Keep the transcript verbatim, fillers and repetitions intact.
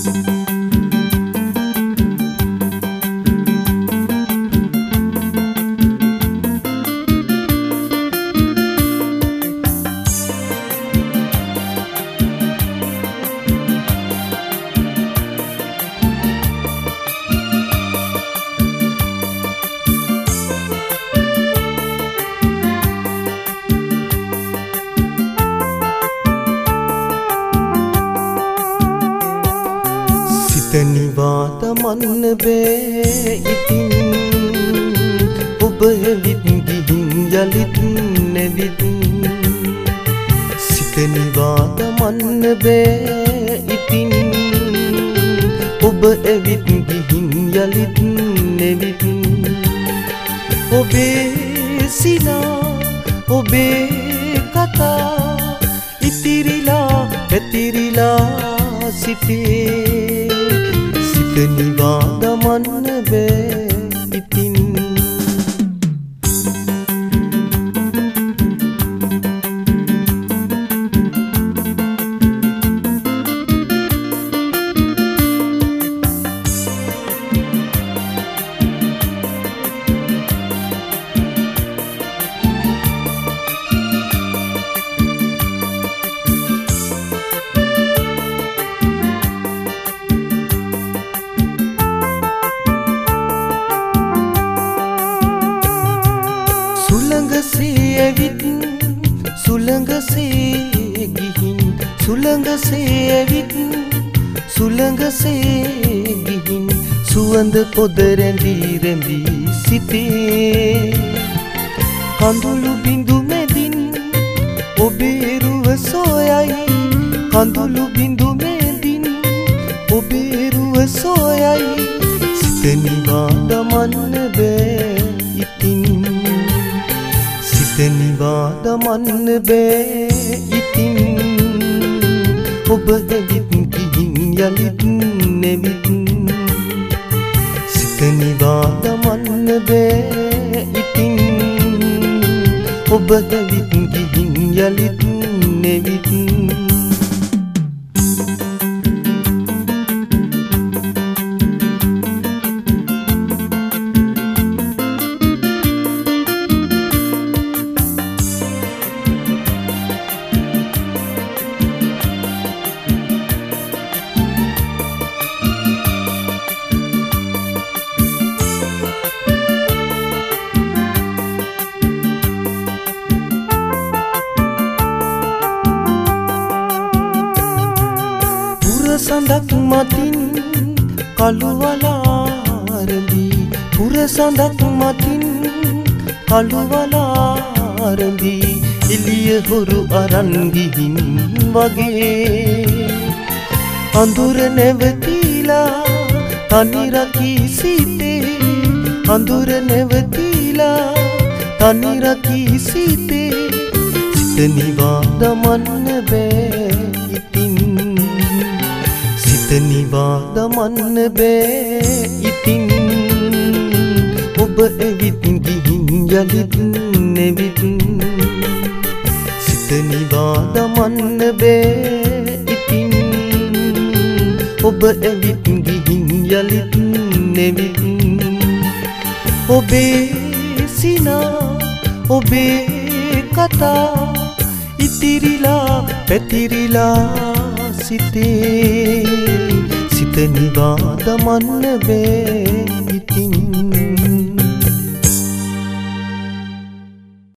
නිවාත මන්න බෑ ඉතින් ඔබ හැවිත් ගිහින් යලිත් නැවිත් සිත නිවාත මන්න බෑ ඉතින් ඔබ ඇවිත් ගිහින් යලිත් නැවිත් ඔබේ සිනා ඔබේ කතා ඉතිරිලා පැතිරිලා සිටේ නිවා දමන්න බෑ ඉතින් සුළඟසේ ඇවිත් සුළඟසේ ගිහින් සුළඟසේ ඇවිත් සුළඟසේ ගිහින් සුවඳ පොද රැඳී රැඳී සිටේ කඳුළු බිඳු මැදින් ඔබේ රුව සොයයි කඳුළු බිඳු මැදින් ඔබේ රුව සොයයි සිත නිවා දමන්න බෑ ඉතින් නිවා දමන්න බෑ ඉතින් ඔබ ඇවිත් ගිහින් යලිත් නැවිත් සිත නිවා දමන්න බෑ ඉතින් ඔබ ඇවිත් ගිහින් යලිත් නැවිත් සඳක් මතින් කළුවලාරදී පුර සඳක් මතින් කළුවලාරදී එළිය හොරු අරන් ගිහින් වගේ අඳුර නැවතිලා තනි රකී සිටේ අඳුර නැවතිලා තනි රකී සිටේ සිත නිවා දමන්න බෑ ඉතින් නිවා දමන්න බෑ ඉතින් ඔබ ඇවිත් ගිහින් යලිත් නැවිත් සිත නිවා දමන්න බෑ ඉතින් ඔබ ඇවිත් ගිහින් යලිත් නැවිත් ඔබේ සිනා ඔබේ කතා ඉතිරිලා පැතිරිලා සිතේ සිත නිවා දමන්න බෑ ඉතින්